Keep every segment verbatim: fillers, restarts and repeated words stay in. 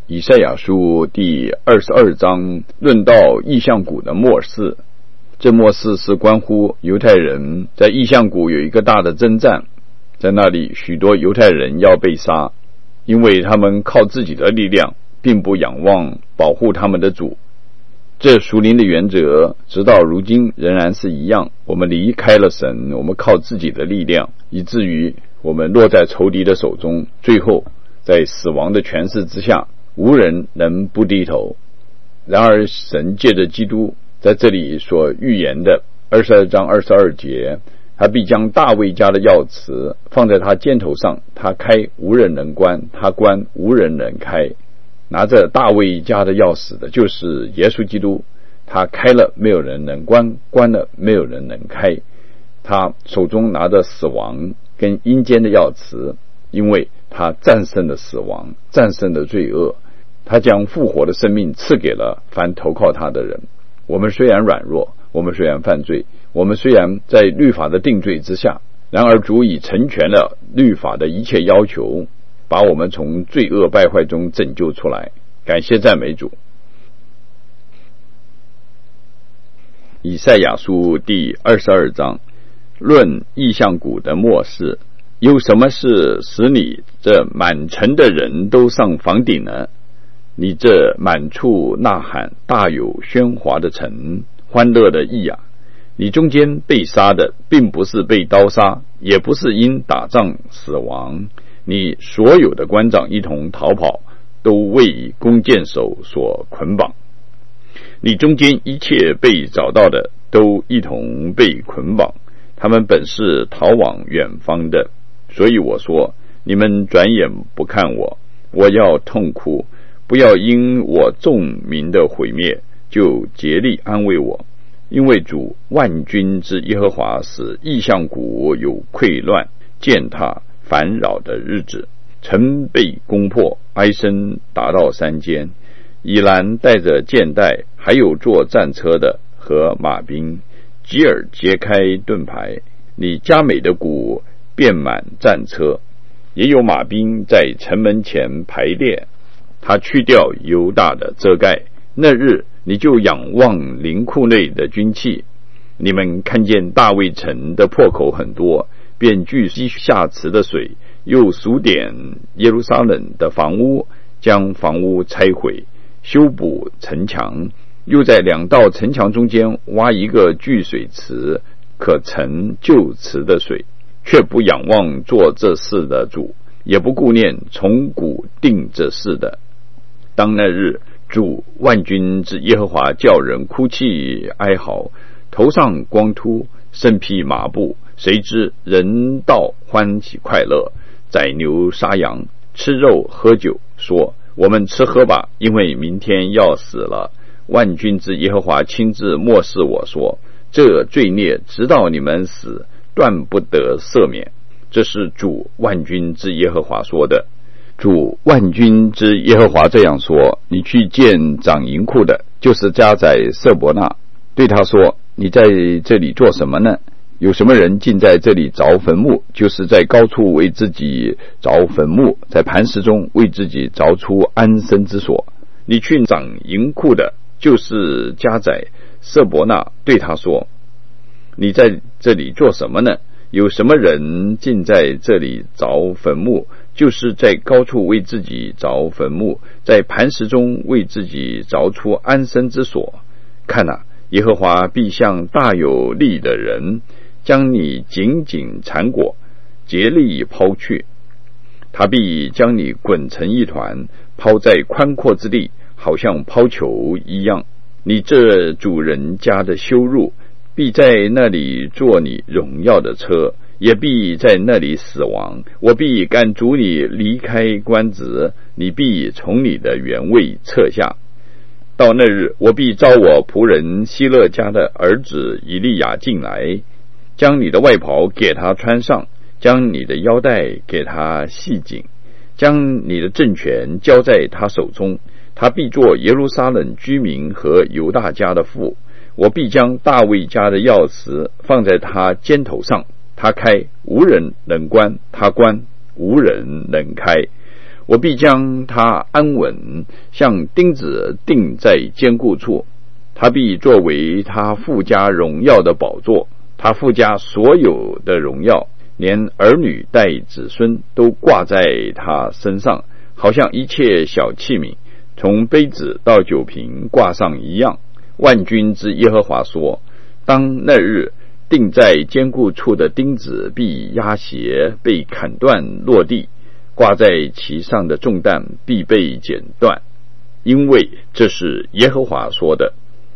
以赛亚书第二十二章论到异象谷的末世，这末世是关乎犹太人在异象谷有一个大的征战，在那里许多犹太人要被杀，因为他们靠自己的力量，并不仰望保护他们的主。这属灵的原则直到如今仍然是一样，我们离开了神，我们靠自己的力量，以至于我们落在仇敌的手中，最后在死亡的权势之下，无人能不低头。然而神借着基督在这里所预言的二十二章二十二节，他必将大卫家的钥匙放在他肩头上，他开无人能关，他关无人能开。拿着大卫家的钥匙的就是耶稣基督，他开了没有人能关，关了没有人能开。他手中拿着死亡跟阴间的钥匙，因为他战胜了死亡，战胜了罪恶，他将复活的生命赐给了凡投靠他的人。我们虽然软弱，我们虽然犯罪，我们虽然在律法的定罪之下，然而主已成全了律法的一切要求，把我们从罪恶败坏中拯救出来。感谢赞美主。以赛亚书第二十二章论异象谷的末世，有什么事使你这满城的人都上房顶呢？你这满处呐喊大有喧哗的城，欢乐的意啊，你中间被杀的并不是被刀杀，也不是因打仗死亡，你所有的官长一同逃跑，都为弓箭手所捆绑。你中间一切被找到的都一同被捆绑，他们本是逃往远方的。所以我说，你们转眼不看我，我要痛哭，不要因我众民的毁灭就竭力安慰我。因为主万军之耶和华使异象谷有溃乱践踏烦扰的日子，城被攻破，哀声达到山间。以兰带着箭袋，还有坐战车的和马兵，吉尔揭开盾牌，你佳美的谷遍满战车，也有马兵在城门前排列。他去掉犹大的遮盖，那日你就仰望灵库内的军器。你们看见大卫城的破口很多，便聚集下池的水，又数点耶路撒冷的房屋，将房屋拆毁，修补城墙，又在两道城墙中间挖一个聚水池，可盛旧池的水，却不仰望做这事的主，也不顾念从古定这事的。当那日，主万军之耶和华叫人哭泣哀嚎，头上光秃，身披麻布，谁知人道欢喜快乐，宰牛杀羊，吃肉喝酒，说我们吃喝吧，因为明天要死了。万军之耶和华亲自默示我说，这罪孽直到你们死，断不得赦免。这是主万军之耶和华说的。主万军之耶和华这样说，你去见长银库的，就是家宰舍伯那，对他说，你在这里做什么呢？有什么人竟在这里凿坟墓，就是在高处为自己凿坟墓，在磐石中为自己凿出安身之所。你去长银库的，就是家宰舍伯那，对他说，你在这里做什么呢？有什么人竟在这里凿坟墓，就是在高处为自己凿坟墓，在磐石中为自己凿出安身之所。看啊，耶和华必向大有力的人，将你紧紧缠裹，竭力抛去。他必将你滚成一团，抛在宽阔之地，好像抛球一样。你这主人家的羞辱，必在那里坐你荣耀的车，也必在那里死亡。我必赶逐你离开官职，你必从你的原位撤下。到那日，我必召我仆人希勒家的儿子以利亚进来，将你的外袍给他穿上，将你的腰带给他系紧，将你的政权交在他手中。他必做耶路撒冷居民和犹大家的父。我必将大卫家的钥匙放在他肩头上，他开无人能关，他关无人能开。 我必将他安稳，像钉子钉在坚固处。他必作为他附加荣耀的宝座，他附加所有的荣耀，连儿女带子孙都挂在他身上，好像一切小器皿，从杯子到酒瓶挂上一样。万军之耶和华说：当那日，钉在坚固处的钉子必压斜，被砍断落地，挂在其上的重担必被剪断，因为这是耶和华说的。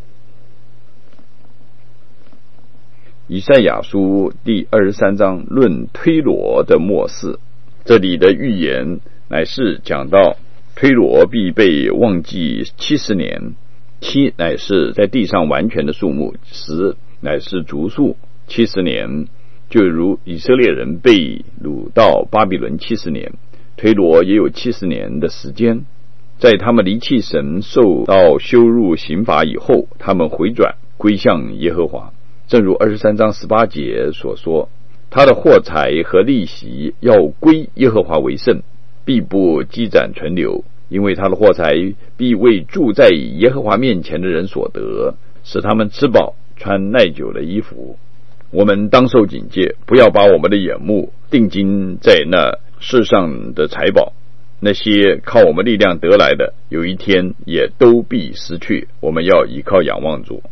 以赛亚书第二十三章论推罗的末世，这里的预言乃是讲到推罗必被忘记七十年，七乃是在地上完全的数目，十乃是足数。七十年就如以色列人被掳到巴比伦七十年，推罗也有七十年的时间。在他们离弃神，受到羞辱刑罚以后，他们回转归向耶和华。正如二十三章十八节所说，他的货财和利息要归耶和华为圣，必不积攒存留，因为他的货财必为住在耶和华面前的人所得，使他们吃饱穿耐久的衣服。我们当受警戒，不要把我们的眼目定睛在那世上的财宝，那些靠我们力量得来的，有一天也都必失去。我们要依靠仰望主。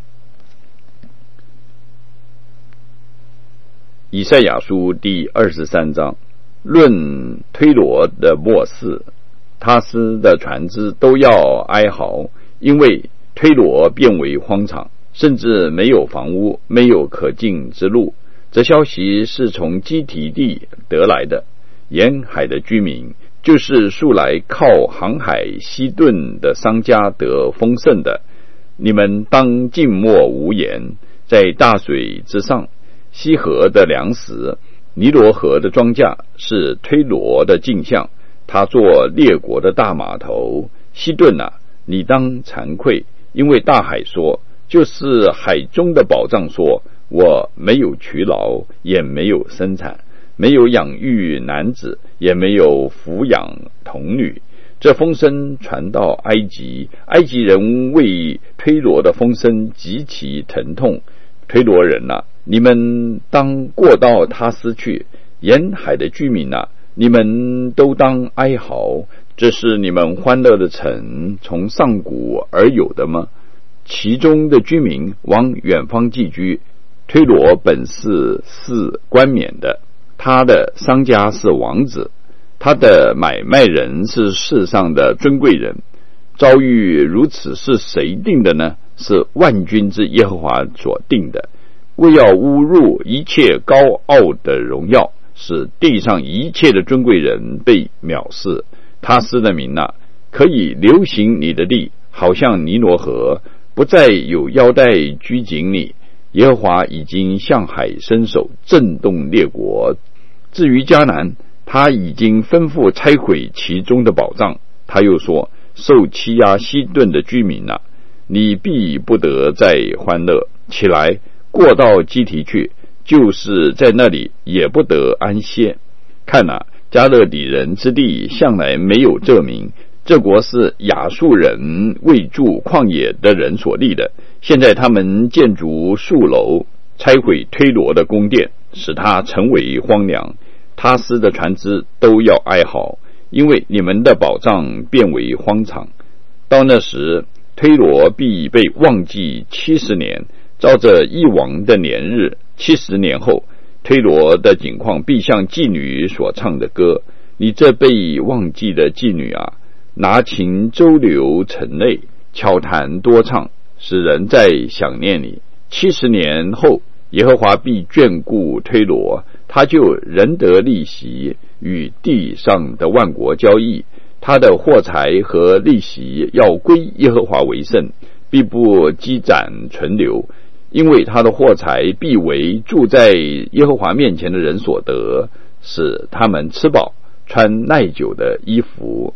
以赛亚书第二十三章论推罗的末世，他斯的船只都要哀嚎，因为推罗变为荒场，甚至没有房屋，没有可进之路。这消息是从基提地得来的，沿海的居民，就是素来靠航海西顿的商家得丰盛的。你们当静默无言，在大水之上，西河的粮食，尼罗河的庄稼是推罗的镜像，他做列国的大码头。西顿啊，你当惭愧，因为大海说，就是海中的宝藏说，我没有劬劳，也没有生产，没有养育男子，也没有抚养童女。这风声传到埃及，埃及人为推罗的风声极其疼痛。推罗人啊，你们当过到他斯去，沿海的居民啊，你们都当哀嚎。这是你们欢乐的城，从上古而有的吗？其中的居民往远方寄居。推罗本是是冠冕的，他的商家是王子，他的买卖人是世上的尊贵人。遭遇如此是谁定的呢？是万军之耶和华所定的，为要侮辱一切高傲的荣耀，使地上一切的尊贵人被藐视。他斯的名啊，可以流行你的地，好像尼罗河，不再有腰带拘谨你。耶和华已经向海伸手，震动列国。至于迦南，他已经吩咐拆毁其中的宝藏。他又说，受欺压西顿的居民啊，你必不得再欢乐，起来过到基提去，就是在那里也不得安歇。看啊，加勒底人之地向来没有这名，这国是亚述人为住旷野的人所立的。现在他们建筑数楼，拆毁推罗的宫殿，使它成为荒凉。他斯的船只都要哀嚎，因为你们的宝藏变为荒场。到那时，推罗必被忘记七十年，照着一王的年日。七十年后，推罗的景况必像妓女所唱的歌。你这被忘记的妓女啊，拿琴周流城内，巧弹多唱，使人在想念你。七十年后，耶和华必眷顾推罗，他就仍得利息，与地上的万国交易。他的货财和利息要归耶和华为圣，必不积攒存留，因为他的货财必为住在耶和华面前的人所得，使他们吃饱穿耐久的衣服。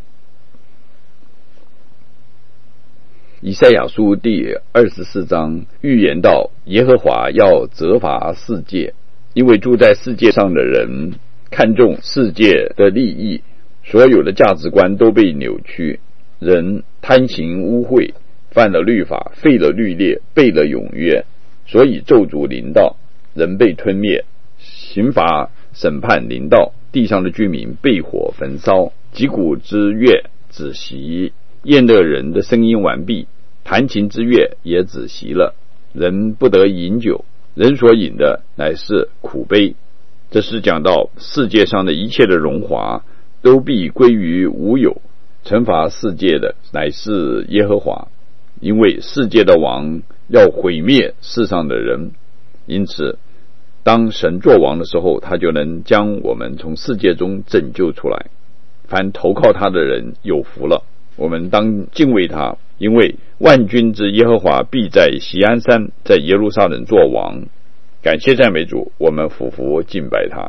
以赛亚书第二十四章预言到耶和华要责罚世界，因为住在世界上的人看重世界的利益， 所有的价值观都被扭曲，人贪行污秽，犯了律法，废了律例，背了永约，所以咒诅临到，人被吞灭，刑罚审判临到，地上的居民被火焚烧，击鼓之乐止息，宴乐人的声音完毕，弹琴之乐也止息了，人不得饮酒，人所饮的乃是苦杯。这是讲到世界上的一切的荣华都必归于无有，惩罚世界的乃是耶和华，因为世界的王要毁灭世上的人，因此当神作王的时候，他就能将我们从世界中拯救出来。凡投靠他的人有福了，我们当敬畏他，因为万军之耶和华必在锡安山，在耶路撒冷作王。感谢赞美主，我们俯伏敬拜他。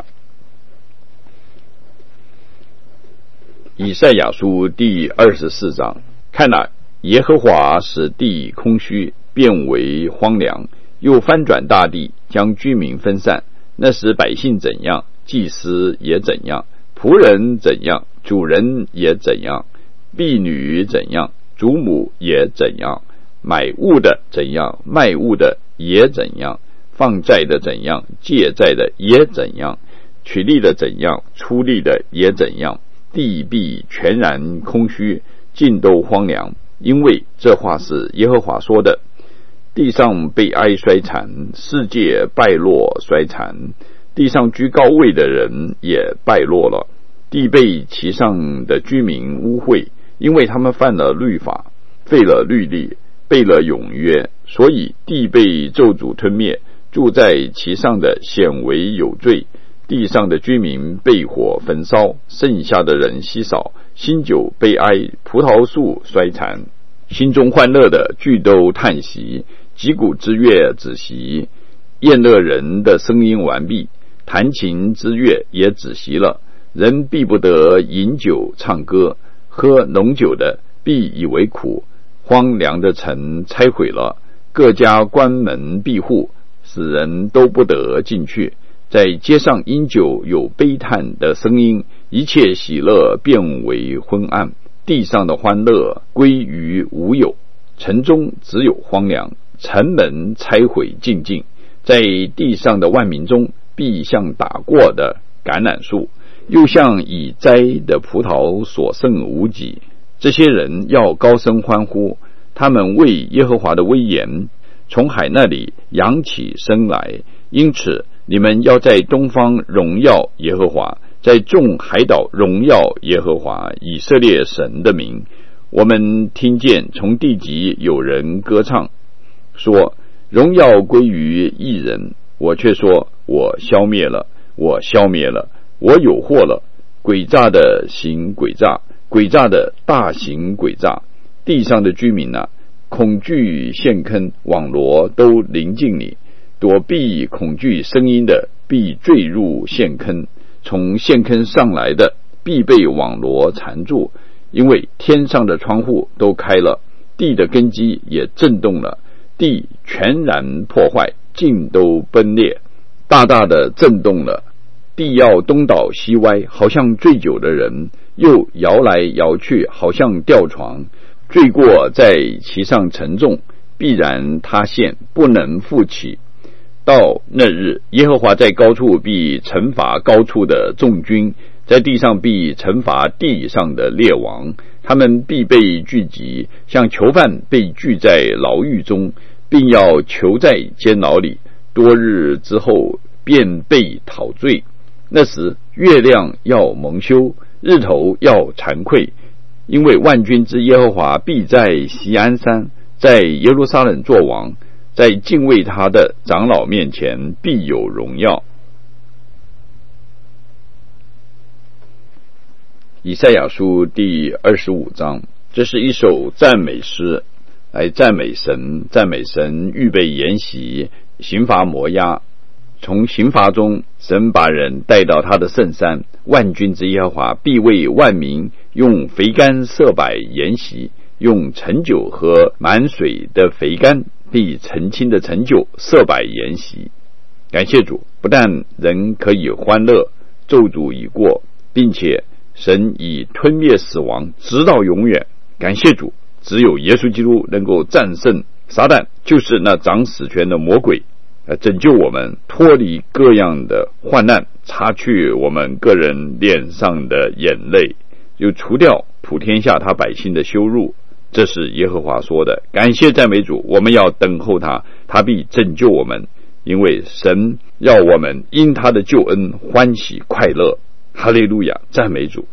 以赛亚书第二十四章，看哪，耶和华使地空虚，变为荒凉，又翻转大地，将居民分散。那时百姓怎样，祭司也怎样，仆人怎样，主人也怎样，婢女怎样，主母也怎样，买物的怎样，卖物的也怎样，放债的怎样，借债的也怎样，取利的怎样，出利的也怎样，地必全然空虚，尽都荒凉，因为这话是耶和华说的。地上悲哀衰残，世界败落衰残，地上居高位的人也败落了，地被其上的居民污秽，因为他们犯了律法，废了律例，背了永约，所以地被咒诅吞灭，住在其上的显为有罪，地上的居民被火焚烧，剩下的人稀少，新酒悲哀，葡萄树衰残，心中欢乐的俱都叹息，击鼓之乐止息，宴乐人的声音完毕，弹琴之乐也止息了，人必不得饮酒唱歌，喝浓酒的必以为苦，荒凉的城拆毁了，各家关门闭户，使人都不得进去，在街上因酒有悲叹的声音，一切喜乐变为昏暗，地上的欢乐归于无有，城中只有荒凉，城门拆毁尽尽，在地上的万民中必像打过的橄榄树，又像已摘的葡萄所剩无几。这些人要高声欢呼，他们为耶和华的威严从海那里扬起声来，因此你们要在东方荣耀耶和华，在众海岛荣耀耶和华以色列神的名。我们听见从地极有人歌唱，说荣耀归于一人，我却说我消灭了，我消灭了，我有祸了，诡诈的行诡诈，诡诈的大行诡诈。地上的居民啊，恐惧陷坑，网罗都临近你，躲避恐惧声音的必坠入陷坑，从陷坑上来的必被网罗缠住，因为天上的窗户都开了，地的根基也震动了，地全然破坏，尽都崩裂，大大的震动了，地要东倒西歪，好像醉酒的人，又摇来摇去，好像吊床，罪过在其上沉重，必然塌陷，不能复起。到那日，耶和华在高处必惩罚高处的众军，在地上必惩罚地上的列王，他们必被聚集，像囚犯被聚在牢狱中，并要囚在监牢里，多日之后便被讨罪。那时月亮要蒙羞，日头要惭愧，因为万军之耶和华必在锡安山，在耶路撒冷作王，在敬畏他的长老面前必有荣耀。以赛亚书第二十五章，这是一首赞美诗，来赞美神，赞美神预备筵席，刑罚摩押。从刑罚中，神把人带到他的圣山，万军之耶和华必为万民用肥甘设摆筵席，用陈酒和满水的肥甘，必澄清的陈酒设摆筵席。感谢主，不但人可以欢乐，咒诅已过，并且神已吞灭死亡，直到永远。感谢主，只有耶稣基督能够战胜撒旦，就是那掌死权的魔鬼，来拯救我们脱离各样的患难，擦去我们个人脸上的眼泪，又除掉普天下他百姓的羞辱。这是耶和华说的。感谢赞美主，我们要等候他，他必拯救我们，因为神要我们因他的救恩欢喜快乐。哈利路亚，赞美主。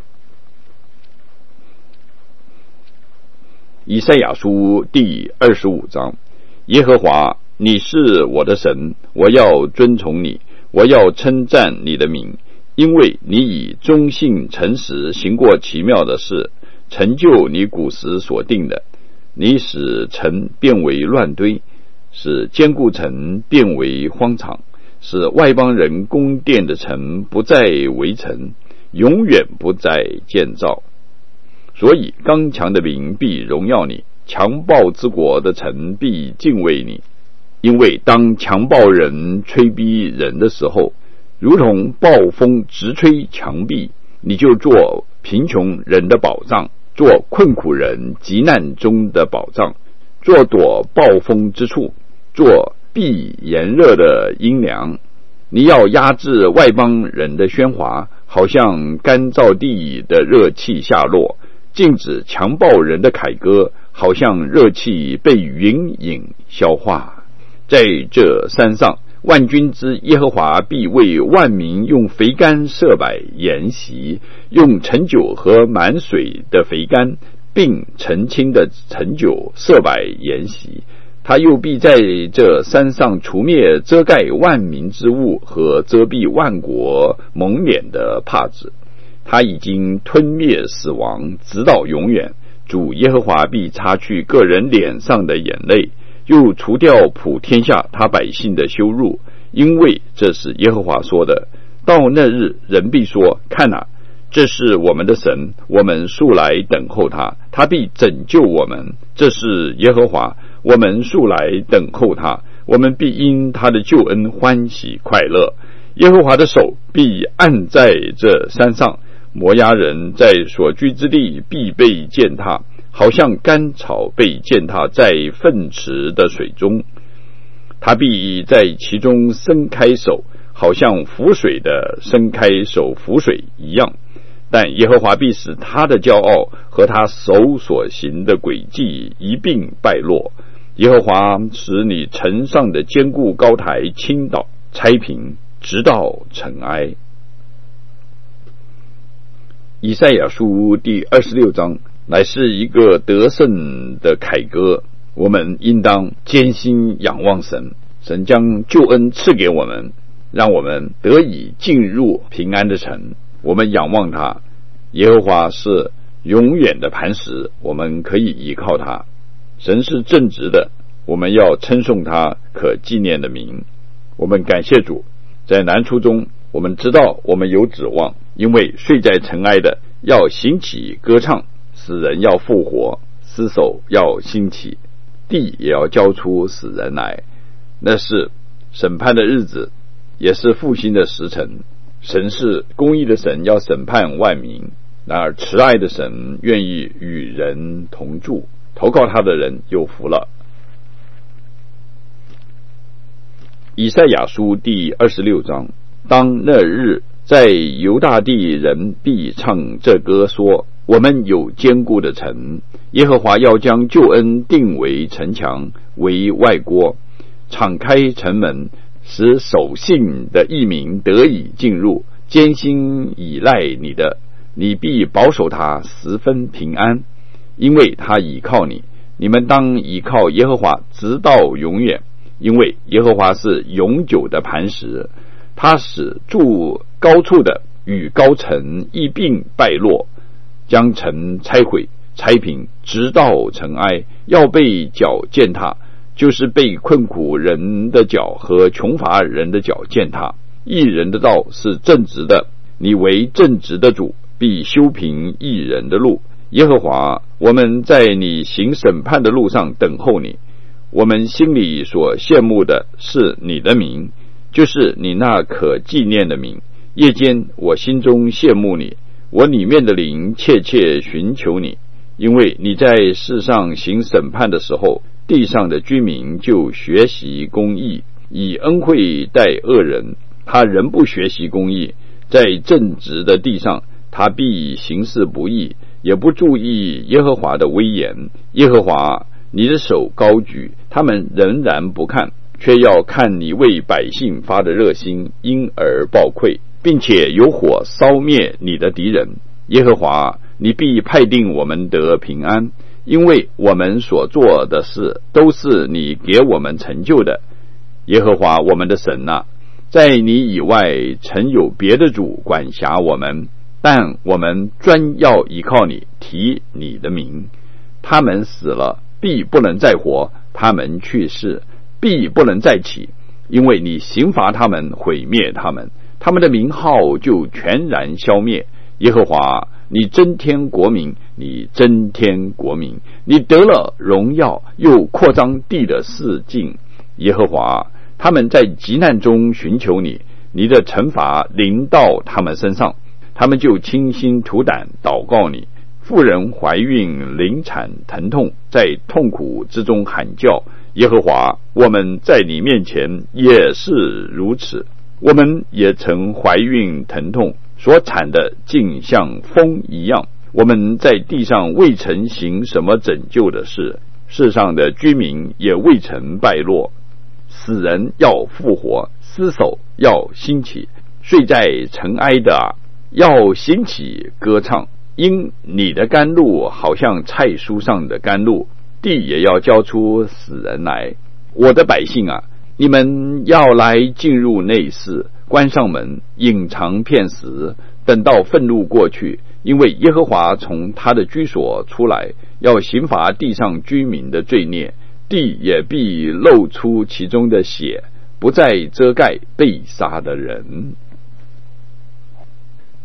以赛亚书第二十五章，耶和华，你是我的神，我要尊崇你，我要称赞你的名，因为你以忠信诚实行过奇妙的事，成就你古时所定的。你使城变为乱堆，使坚固城变为荒场，使外邦人宫殿的城不再围城，永远不再建造。所以刚强的民必荣耀你，强暴之国的城必敬畏你。因为当强暴人吹逼人的时候，如同暴风直吹墙壁，你就做贫穷人的保障，做困苦人急难中的保障，做躲暴风之处，做避炎热的阴凉。你要压制外邦人的喧哗，好像干燥地的热气下落，禁止强暴人的凯歌，好像热气被云影消化。在这山上，万军之耶和华必为万民用肥甘设摆筵席，用陈酒和满水的肥甘并澄清的陈酒设摆筵席。他又必在这山上除灭遮盖万民之物和遮蔽万国蒙脸的帕子。他已经吞灭死亡，直到永远。主耶和华必擦去个人脸上的眼泪，又除掉普天下他百姓的羞辱，因为这是耶和华说的。到那日，人必说：看哪，这是我们的神，我们素来等候他，他必拯救我们。这是耶和华，我们素来等候他，我们必因他的救恩欢喜快乐。耶和华的手必按在这山上，摩押人在所居之地必被践踏，好像干草被践踏在粪池的水中。他必在其中伸开手，好像浮水的伸开手浮水一样。但耶和华必使他的骄傲和他手所行的诡计一并败落。耶和华使你城上的坚固高台倾倒拆平，直到尘埃。以赛亚书第二十六章乃是一个得胜的凯歌，我们应当艰辛仰望神，神将救恩赐给我们，让我们得以进入平安的城。我们仰望他，耶和华是永远的磐石，我们可以依靠他。神是正直的，我们要称颂他可纪念的名。我们感谢主，在难处中我们知道我们有指望，因为睡在尘埃的要兴起歌唱，死人要复活，尸首要兴起，地也要交出死人来。那是审判的日子，也是复兴的时辰。神是公义的神，要审判万民，然而慈爱的神愿意与人同住，投靠他的人有福了。以赛亚书第二十六章，当那日，在犹大地人必唱这歌说：我们有坚固的城，耶和华要将救恩定为城墙，为外郭，敞开城门，使守信的义民得以进入。艰辛倚赖你的，你必保守他十分平安，因为他倚靠你。你们当倚靠耶和华直到永远，因为耶和华是永久的磐石，他使住高处的与高城一并败落，将城拆毁拆平，直到尘埃，要被脚践踏，就是被困苦人的脚和穷乏人的脚践踏。义人的道是正直的，你为正直的主，必修平义人的路。耶和华，我们在你行审判的路上等候你。我们心里所羡慕的是你的名，就是你那可纪念的名。夜间我心中羡慕你， 我里面的灵切切寻求你，因为你在世上行审判的时候，地上的居民就学习公义，以恩惠待恶人。他仍不学习公义，在正直的地上，他必行事不义，也不注意耶和华的威严。耶和华，你的手高举，他们仍然不看，却要看你为百姓发的热心，因而报愧，并且有火烧灭你的敌人。耶和华，你必派定我们得平安，因为我们所做的事都是你给我们成就的。耶和华我们的神啊，在你以外曾有别的主管辖我们，但我们专要依靠你，提你的名。他们死了，必不能再活；他们去世，必不能再起，因为你刑罚他们，毁灭他们，他们的名号就全然消灭。耶和华，你增添国民，你增添国民，你得了荣耀，又扩张地的四境。耶和华，他们在急难中寻求你，你的惩罚临到他们身上，他们就倾心吐胆祷告你。妇人怀孕临产疼痛，在痛苦之中喊叫。耶和华，我们在你面前也是如此，我们也曾怀孕疼痛，所产的竟像风一样。我们在地上未曾行什么拯救的事，世上的居民也未曾败落。死人要复活，尸首要兴起，睡在尘埃的啊，要兴起歌唱。因你的甘露好像菜蔬上的甘露，地也要交出死人来。我的百姓啊，你们要来进入内室，关上门，隐藏片时，等到愤怒过去，因为耶和华从他的居所出来，要刑罚地上居民的罪孽，地也必露出其中的血，不再遮盖被杀的人。